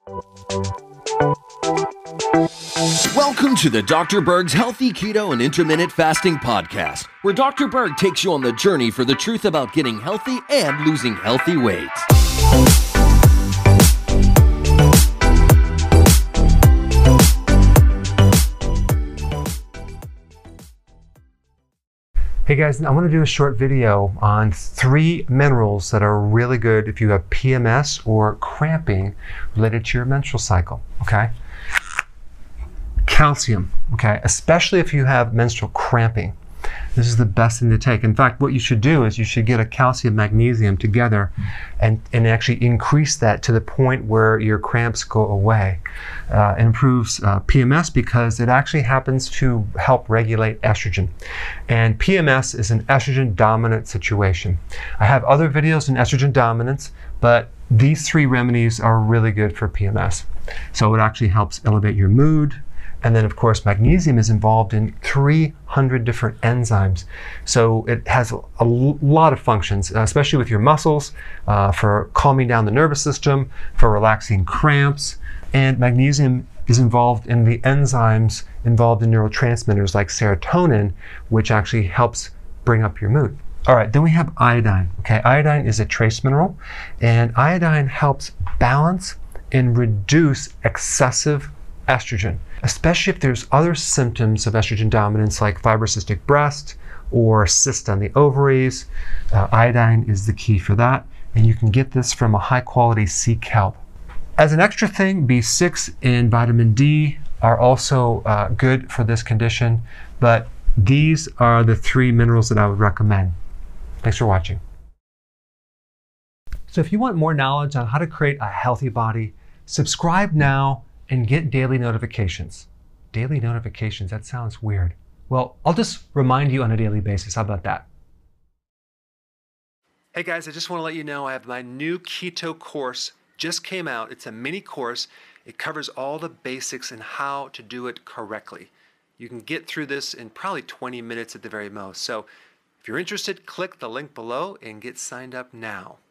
Welcome to the Dr. Berg's Healthy Keto and Intermittent Fasting Podcast, where Dr. Berg takes you on the journey for the truth about getting healthy and losing healthy weight. Hey guys, I want to do a short video on 3 minerals that are really good if you have PMS or cramping related to your menstrual cycle, okay? Calcium, okay? Especially if you have menstrual cramping. This is the best thing to take. In fact, what you should do is you should get a calcium magnesium together and actually increase that to the point where your cramps go away. It improves PMS because it actually happens to help regulate estrogen. And PMS is an estrogen dominant situation. I have other videos on estrogen dominance, but these 3 remedies are really good for PMS. So it actually helps elevate your mood. And then, of course, magnesium is involved in 300 different enzymes. So it has a lot of functions, especially with your muscles, for calming down the nervous system, for relaxing cramps. And magnesium is involved in the enzymes involved in neurotransmitters like serotonin, which actually helps bring up your mood. All right, then we have iodine. Okay, iodine is a trace mineral, and iodine helps balance and reduce excessive estrogen, especially if there's other symptoms of estrogen dominance like fibrocystic breast or cyst on the ovaries. Iodine is the key for that, and you can get this from a high quality sea kelp. As an extra thing, B6 and vitamin D are also good for this condition, but these are the 3 minerals that I would recommend. Thanks for watching. So if you want more knowledge on how to create a healthy body, subscribe now and get daily notifications. Daily notifications, that sounds weird. Well, I'll just remind you on a daily basis. How about that? Hey guys, I just want to let you know I have my new keto course just came out. It's a mini course. It covers all the basics and how to do it correctly. You can get through this in probably 20 minutes at the very most. So if you're interested, click the link below and get signed up now.